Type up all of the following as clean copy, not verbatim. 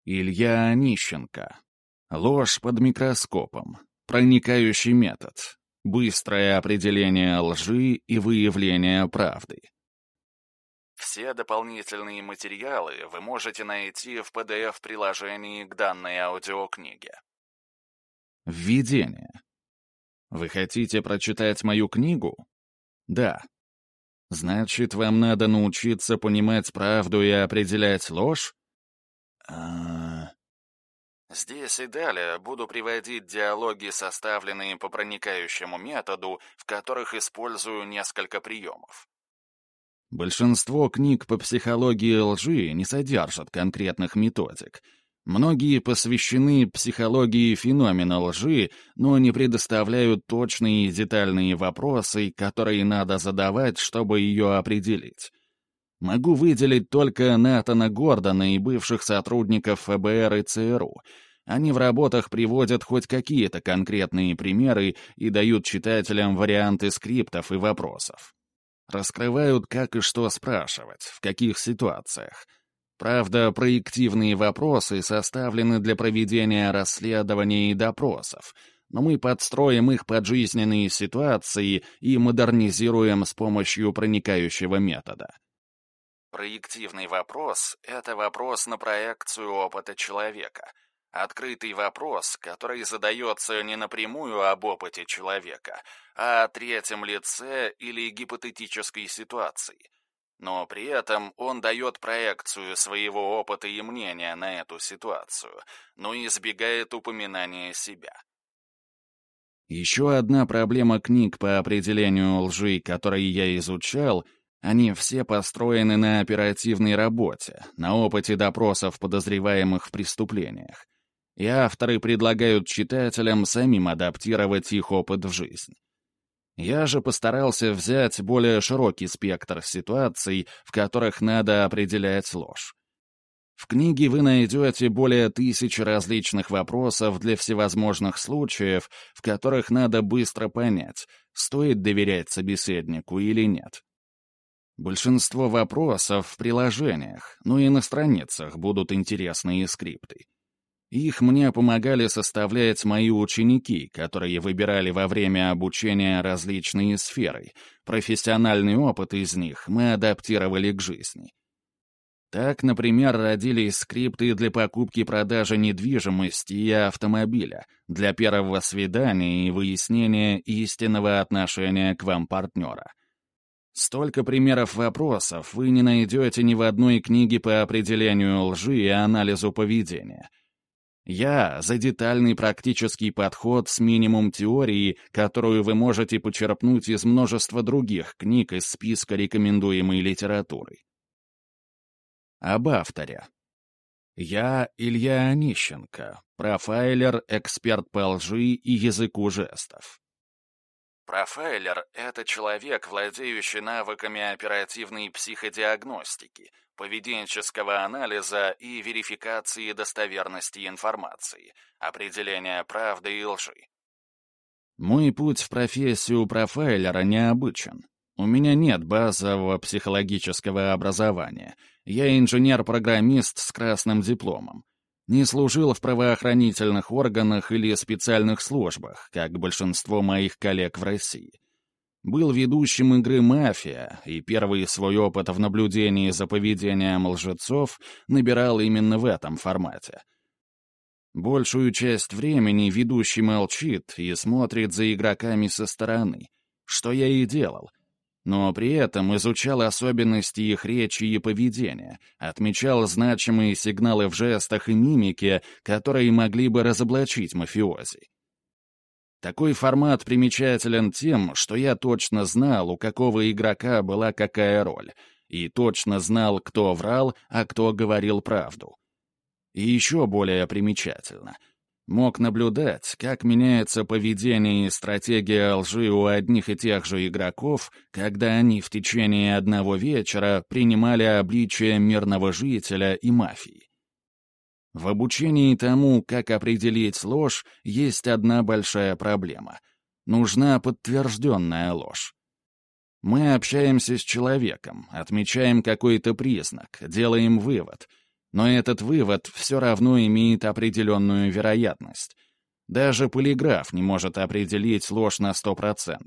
Илья Онищенко. Ложь под микроскопом. Проникающий метод. Быстрое определение лжи и выявление правды. Все дополнительные материалы вы можете найти в PDF-приложении к данной аудиокниге. Введение. Вы хотите прочитать мою книгу? Да. Значит, вам надо научиться понимать правду и определять ложь? Здесь и далее буду приводить диалоги, составленные по проникающему методу, в которых использую несколько приемов. Большинство книг по психологии лжи не содержат конкретных методик. Многие посвящены психологии феномена лжи, но не предоставляют точные и детальные вопросы, которые надо задавать, чтобы ее определить. Могу выделить только Натана Гордона и бывших сотрудников ФБР и ЦРУ. Они в работах приводят хоть какие-то конкретные примеры и дают читателям варианты скриптов и вопросов. Раскрывают, как и что спрашивать, в каких ситуациях. Правда, проективные вопросы составлены для проведения расследований и допросов, но мы подстроим их под жизненные ситуации и модернизируем с помощью проникающего метода. Проективный вопрос — это вопрос на проекцию опыта человека. Открытый вопрос, который задается не напрямую об опыте человека, а о третьем лице или гипотетической ситуации. Но при этом он дает проекцию своего опыта и мнения на эту ситуацию, но избегает упоминания себя. Еще одна проблема книг по определению лжи, которые я изучал — они все построены на оперативной работе, на опыте допросов подозреваемых в преступлениях. И авторы предлагают читателям самим адаптировать их опыт в жизнь. Я же постарался взять более широкий спектр ситуаций, в которых надо определять ложь. В книге вы найдете более 1000 различных вопросов для всевозможных случаев, в которых надо быстро понять, стоит доверять собеседнику или нет. Большинство вопросов в приложениях, но и на страницах будут интересные скрипты. Их мне помогали составлять мои ученики, которые выбирали во время обучения различные сферы. Профессиональный опыт из них мы адаптировали к жизни. Так, например, родились скрипты для покупки-продажи недвижимости и автомобиля, для первого свидания и выяснения истинного отношения к вам партнера. Столько примеров вопросов вы не найдете ни в одной книге по определению лжи и анализу поведения. Я за детальный практический подход с минимум теории, которую вы можете почерпнуть из множества других книг из списка рекомендуемой литературы. Об авторе. Я Илья Онищенко, профайлер, эксперт по лжи и языку жестов. Профайлер — это человек, владеющий навыками оперативной психодиагностики, поведенческого анализа и верификации достоверности информации, определения правды и лжи. Мой путь в профессию профайлера необычен. У меня нет базового психологического образования. Я инженер-программист с красным дипломом. Не служил в правоохранительных органах или специальных службах, как большинство моих коллег в России. Был ведущим игры «Мафия», и первый свой опыт в наблюдении за поведением лжецов набирал именно в этом формате. Большую часть времени ведущий молчит и смотрит за игроками со стороны, что я и делал, но при этом изучал особенности их речи и поведения, отмечал значимые сигналы в жестах и мимике, которые могли бы разоблачить мафиози. Такой формат примечателен тем, что я точно знал, у какого игрока была какая роль, и точно знал, кто врал, а кто говорил правду. И еще более примечательно — мог наблюдать, как меняется поведение и стратегия лжи у одних и тех же игроков, когда они в течение одного вечера принимали обличие мирного жителя и мафии. В обучении тому, как определить ложь, есть одна большая проблема. Нужна подтвержденная ложь. Мы общаемся с человеком, отмечаем какой-то признак, делаем вывод, но этот вывод все равно имеет определенную вероятность. Даже полиграф не может определить ложь на 100%.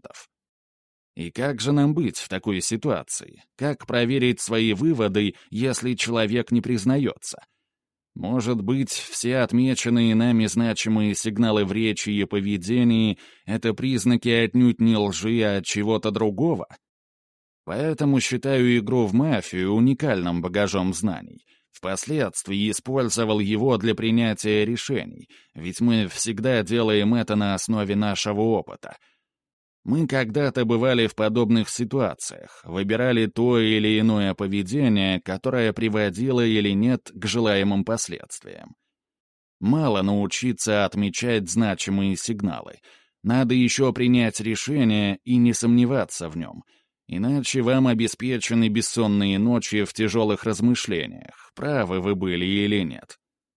И как же нам быть в такой ситуации? Как проверить свои выводы, если человек не признается? Может быть, все отмеченные нами значимые сигналы в речи и поведении — это признаки отнюдь не лжи, а чего-то другого? Поэтому считаю игру в мафию уникальным багажом знаний. Впоследствии использовал его для принятия решений, ведь мы всегда делаем это на основе нашего опыта. Мы когда-то бывали в подобных ситуациях, выбирали то или иное поведение, которое приводило или нет к желаемым последствиям. Мало научиться отмечать значимые сигналы. Надо еще принять решение и не сомневаться в нем — иначе вам обеспечены бессонные ночи в тяжелых размышлениях, правы вы были или нет.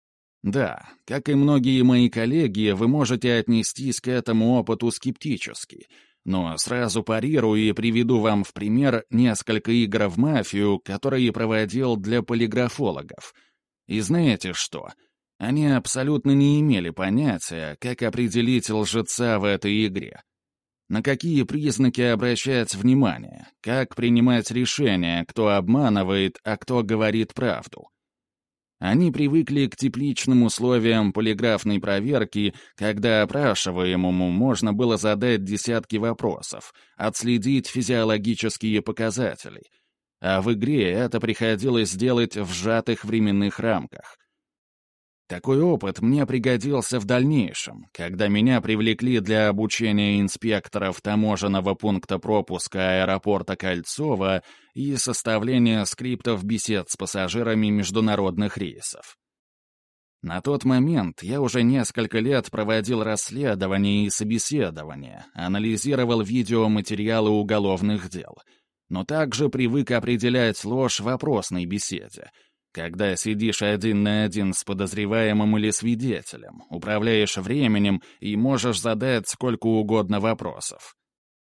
Да, как и многие мои коллеги, вы можете отнестись к этому опыту скептически, но сразу парирую и приведу вам в пример несколько игр в мафию, которые проводил для полиграфологов. И знаете что? Они абсолютно не имели понятия, как определить лжеца в этой игре. На какие признаки обращать внимание, как принимать решения, кто обманывает, а кто говорит правду. Они привыкли к тепличным условиям полиграфной проверки, когда опрашиваемому можно было задать десятки вопросов, отследить физиологические показатели, а в игре это приходилось делать в сжатых временных рамках. Такой опыт мне пригодился в дальнейшем, когда меня привлекли для обучения инспекторов таможенного пункта пропуска аэропорта Кольцово и составления скриптов бесед с пассажирами международных рейсов. На тот момент я уже несколько лет проводил расследования и собеседования, анализировал видеоматериалы уголовных дел, но также привык определять ложь в вопросной беседе, когда сидишь один на один с подозреваемым или свидетелем, управляешь временем и можешь задать сколько угодно вопросов.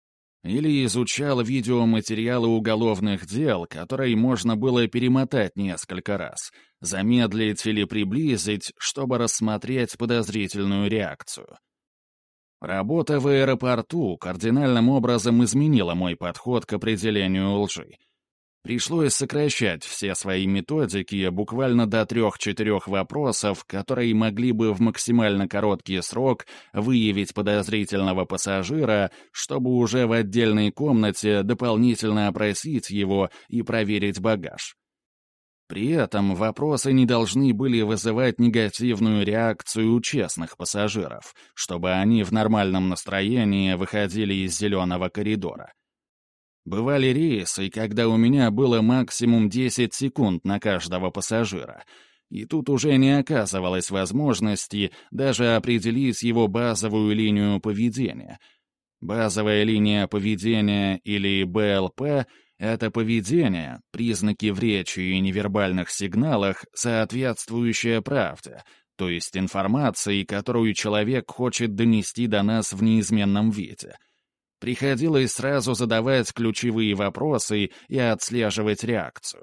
Или изучал видеоматериалы уголовных дел, которые можно было перемотать несколько раз, замедлить или приблизить, чтобы рассмотреть подозрительную реакцию. Работа в аэропорту кардинальным образом изменила мой подход к определению лжи. Пришлось сокращать все свои методики буквально до 3-4 вопросов, которые могли бы в максимально короткий срок выявить подозрительного пассажира, чтобы уже в отдельной комнате дополнительно опросить его и проверить багаж. При этом вопросы не должны были вызывать негативную реакцию у честных пассажиров, чтобы они в нормальном настроении выходили из зеленого коридора. Бывали рейсы, когда у меня было максимум 10 секунд на каждого пассажира, и тут уже не оказывалось возможности даже определить его базовую линию поведения. Базовая линия поведения или БЛП — это поведение, признаки в речи и невербальных сигналах, соответствующие правде, то есть информации, которую человек хочет донести до нас в неизменном виде. Приходилось сразу задавать ключевые вопросы и отслеживать реакцию.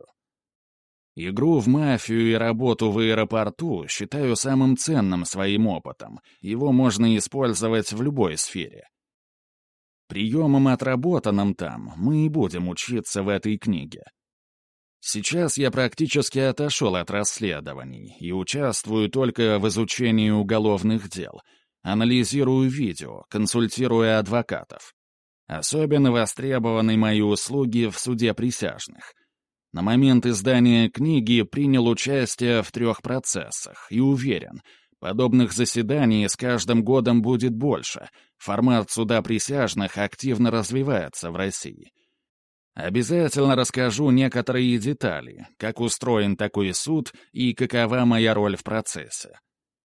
Игру в мафию и работу в аэропорту считаю самым ценным своим опытом. Его можно использовать в любой сфере. Приемам, отработанным там, мы и будем учиться в этой книге. Сейчас я практически отошел от расследований и участвую только в изучении уголовных дел, анализирую видео, консультирую адвокатов. Особенно востребованы мои услуги в суде присяжных. На момент издания книги принял участие в 3 процессах и уверен, подобных заседаний с каждым годом будет больше. Формат суда присяжных активно развивается в России. Обязательно расскажу некоторые детали, как устроен такой суд и какова моя роль в процессе.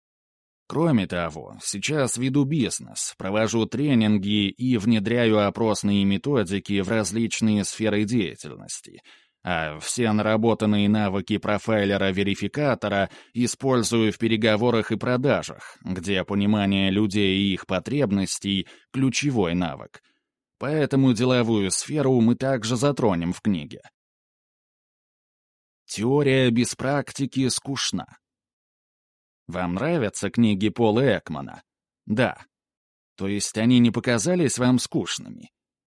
Кроме того, сейчас веду бизнес, провожу тренинги и внедряю опросные методики в различные сферы деятельности, а все наработанные навыки профайлера-верификатора использую в переговорах и продажах, где понимание людей и их потребностей — ключевой навык. Поэтому деловую сферу мы также затронем в книге. Теория без практики скучна. Вам нравятся книги Пола Экмана? Да. То есть они не показались вам скучными?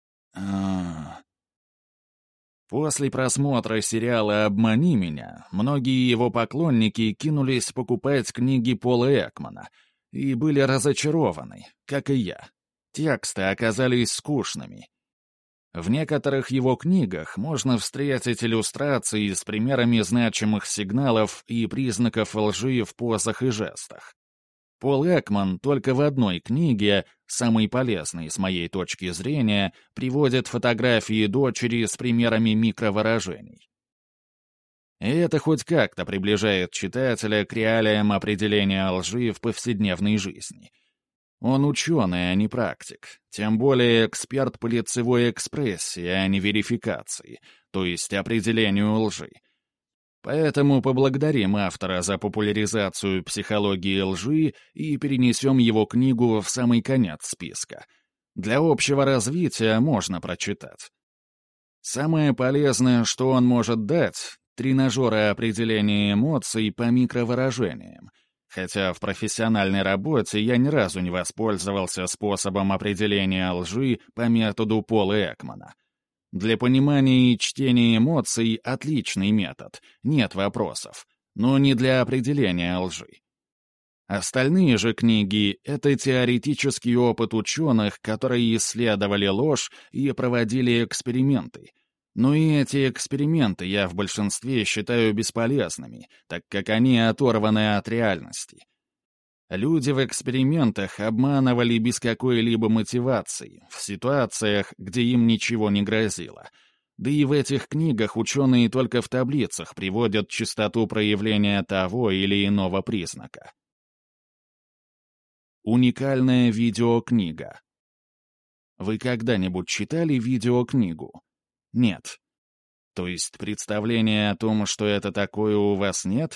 После просмотра сериала «Обмани меня» многие его поклонники кинулись покупать книги Пола Экмана и были разочарованы, как и я. Тексты оказались скучными. В некоторых его книгах можно встретить иллюстрации с примерами значимых сигналов и признаков лжи в позах и жестах. Пол Экман только в одной книге, самой полезной с моей точки зрения, приводит фотографии дочери с примерами микровыражений. И это хоть как-то приближает читателя к реалиям определения лжи в повседневной жизни. Он ученый, а не практик, тем более эксперт по лицевой экспрессии, а не верификации, то есть определению лжи. Поэтому поблагодарим автора за популяризацию психологии лжи и перенесем его книгу в самый конец списка. Для общего развития можно прочитать. Самое полезное, что он может дать — тренажеры определения эмоций по микровыражениям, хотя в профессиональной работе я ни разу не воспользовался способом определения лжи по методу Пола Экмана. Для понимания и чтения эмоций отличный метод, нет вопросов, но не для определения лжи. Остальные же книги — это теоретический опыт ученых, которые исследовали ложь и проводили эксперименты. Но и эти эксперименты я в большинстве считаю бесполезными, так как они оторваны от реальности. Люди в экспериментах обманывали без какой-либо мотивации, в ситуациях, где им ничего не грозило. Да и в этих книгах ученые только в таблицах приводят частоту проявления того или иного признака. Уникальная видеокнига. Вы когда-нибудь читали видеокнигу? Нет. То есть представления о том, что это такое, у вас нет?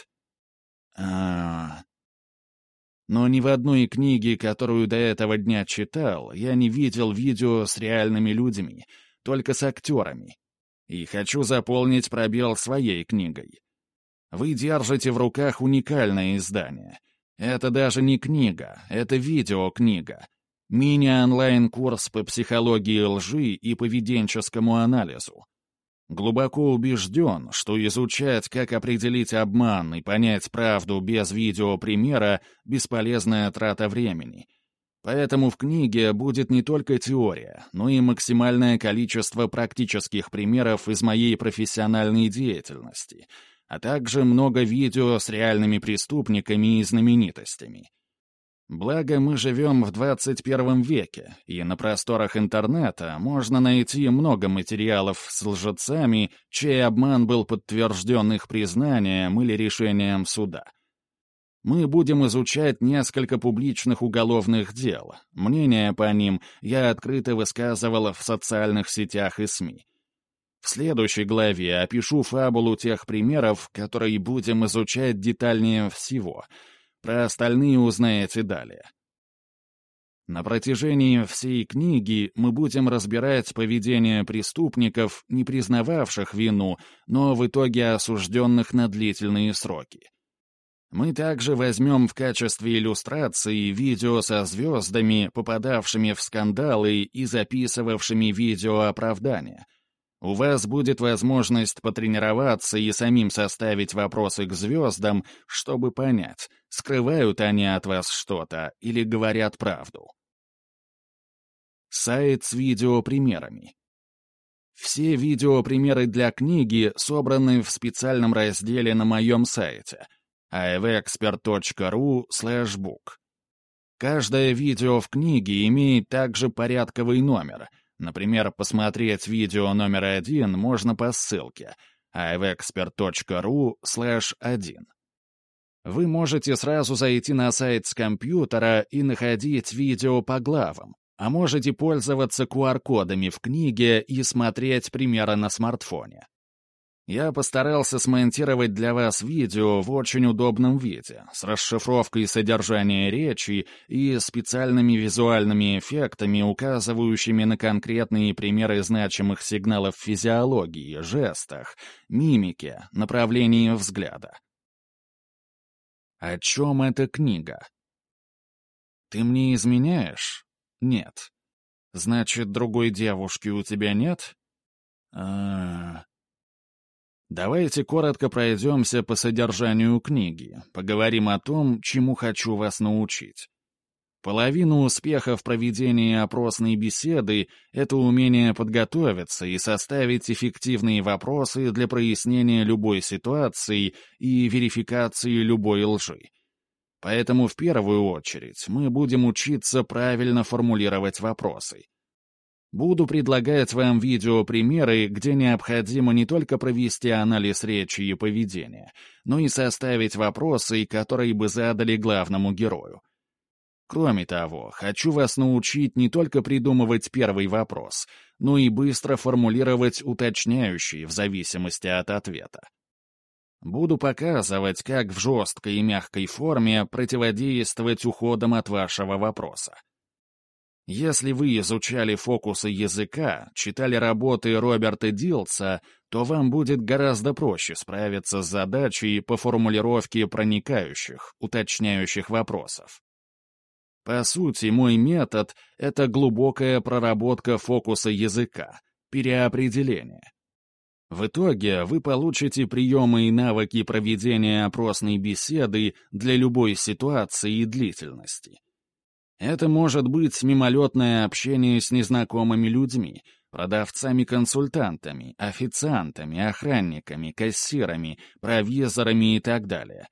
Но ни в одной книге, которую до этого дня читал, я не видел видео с реальными людьми, только с актерами. И хочу заполнить пробел своей книгой. Вы держите в руках уникальное издание. Это даже не книга, это видеокнига. Мини-онлайн-курс по психологии лжи и поведенческому анализу. Глубоко убежден, что изучать, как определить обман и понять правду без видеопримера — бесполезная трата времени. Поэтому в книге будет не только теория, но и максимальное количество практических примеров из моей профессиональной деятельности, а также много видео с реальными преступниками и знаменитостями. Благо, мы живем в 21 веке, и на просторах интернета можно найти много материалов с лжецами, чей обман был подтвержден их признанием или решением суда. Мы будем изучать несколько публичных уголовных дел. Мнения по ним я открыто высказывал в социальных сетях и СМИ. В следующей главе опишу фабулу тех примеров, которые будем изучать детальнее всего — про остальные узнаете далее. На протяжении всей книги мы будем разбирать поведение преступников, не признававших вину, но в итоге осужденных на длительные сроки. Мы также возьмем в качестве иллюстрации видео со звездами, попадавшими в скандалы и записывавшими видео оправдания. У вас будет возможность потренироваться и самим составить вопросы к звездам, чтобы понять, скрывают они от вас что-то или говорят правду. Сайт с видеопримерами. Все видеопримеры для книги собраны в специальном разделе на моем сайте avexpert.ru/book. Каждое видео в книге имеет также порядковый номер. Например, посмотреть видео номер 1 можно по ссылке avexpert.ru/1. Вы можете сразу зайти на сайт с компьютера и находить видео по главам, а можете пользоваться QR-кодами в книге и смотреть примеры на смартфоне. Я постарался смонтировать для вас видео в очень удобном виде, с расшифровкой содержания речи и специальными визуальными эффектами, указывающими на конкретные примеры значимых сигналов в физиологии, жестах, мимике, направлении взгляда. О чем эта книга? Ты мне изменяешь? Нет. Значит, другой девушки у тебя нет? Давайте коротко пройдемся по содержанию книги, поговорим о том, чему хочу вас научить. Половина успеха в проведении опросной беседы — это умение подготовиться и составить эффективные вопросы для прояснения любой ситуации и верификации любой лжи. Поэтому в первую очередь мы будем учиться правильно формулировать вопросы. Буду предлагать вам видеопримеры, где необходимо не только провести анализ речи и поведения, но и составить вопросы, которые бы задали главному герою. Кроме того, хочу вас научить не только придумывать первый вопрос, но и быстро формулировать уточняющие в зависимости от ответа. Буду показывать, как в жесткой и мягкой форме противодействовать уходам от вашего вопроса. Если вы изучали фокусы языка, читали работы Роберта Дилса, то вам будет гораздо проще справиться с задачей по формулировке проникающих, уточняющих вопросов. По сути, мой метод — это глубокая проработка фокуса языка, переопределение. В итоге вы получите приемы и навыки проведения опросной беседы для любой ситуации и длительности. Это может быть мимолетное общение с незнакомыми людьми, продавцами-консультантами, официантами, охранниками, кассирами, провизорами и так далее.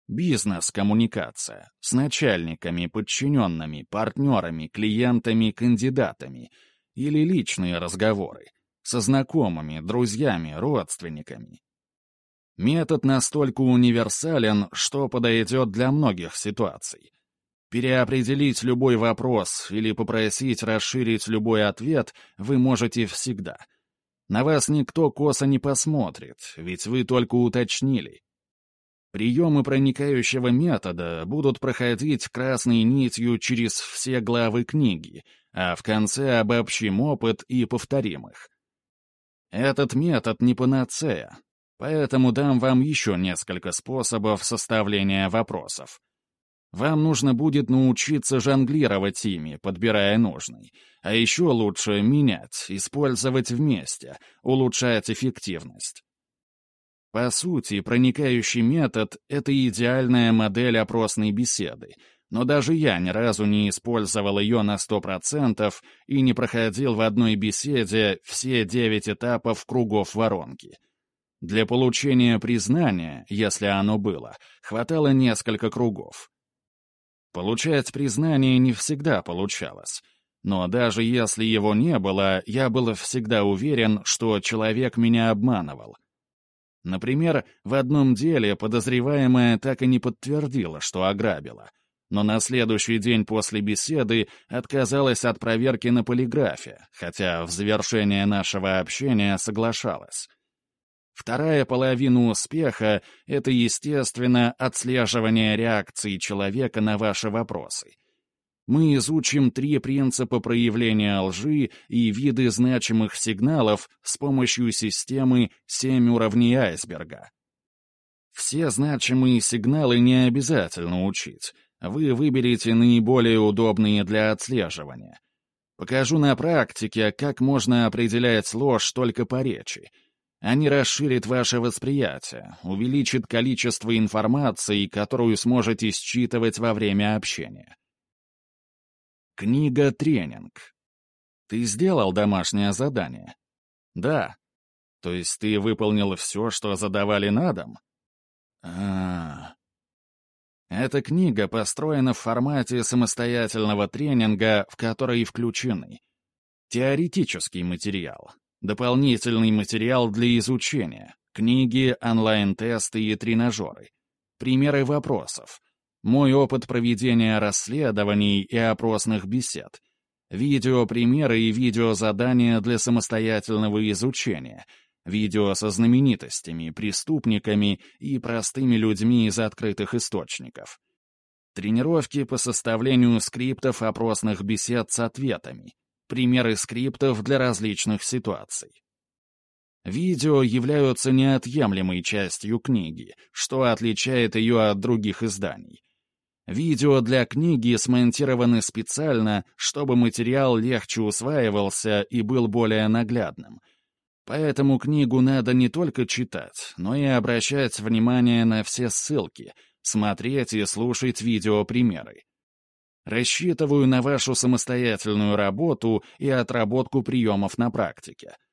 Бизнес-коммуникация с начальниками, подчиненными, партнерами, клиентами, кандидатами. Или личные разговоры со знакомыми, друзьями, родственниками. Метод настолько универсален, что подойдет для многих ситуаций. Переопределить любой вопрос или попросить расширить любой ответ вы можете всегда. На вас никто косо не посмотрит, ведь вы только уточнили. Приемы проникающего метода будут проходить красной нитью через все главы книги, а в конце обобщим опыт и повторим их. Этот метод не панацея, поэтому дам вам еще несколько способов составления вопросов. Вам нужно будет научиться жонглировать ими, подбирая нужный, а еще лучше менять, использовать вместе, улучшать эффективность. По сути, проникающий метод — это идеальная модель опросной беседы, но даже я ни разу не использовал ее на 100% и не проходил в одной беседе все 9 этапов кругов воронки. Для получения признания, если оно было, хватало несколько кругов. Получать признание не всегда получалось, но даже если его не было, я был всегда уверен, что человек меня обманывал. Например, в одном деле подозреваемая так и не подтвердила, что ограбила, но на следующий день после беседы отказалась от проверки на полиграфе, хотя в завершение нашего общения соглашалась. Вторая половина успеха — это, естественно, отслеживание реакции человека на ваши вопросы. Мы изучим 3 принципа проявления лжи и виды значимых сигналов с помощью системы 7 уровней айсберга. Все значимые сигналы не обязательно учить. Вы выберете наиболее удобные для отслеживания. Покажу на практике, как можно определять ложь только по речи. Они расширят ваше восприятие, увеличат количество информации, которую сможете считывать во время общения. Книга-тренинг. Ты сделал домашнее задание? Да. То есть ты выполнил все, что задавали на дом? Эта книга построена в формате самостоятельного тренинга, в который включены теоретический материал, дополнительный материал для изучения, книги, онлайн-тесты и тренажеры, примеры вопросов, мой опыт проведения расследований и опросных бесед, видеопримеры и видеозадания для самостоятельного изучения, видео со знаменитостями, преступниками и простыми людьми из открытых источников. Тренировки по составлению скриптов опросных бесед с ответами, примеры скриптов для различных ситуаций. Видео являются неотъемлемой частью книги, что отличает ее от других изданий. Видео для книги смонтированы специально, чтобы материал легче усваивался и был более наглядным. Поэтому книгу надо не только читать, но и обращать внимание на все ссылки, смотреть и слушать видеопримеры. Рассчитываю на вашу самостоятельную работу и отработку приемов на практике.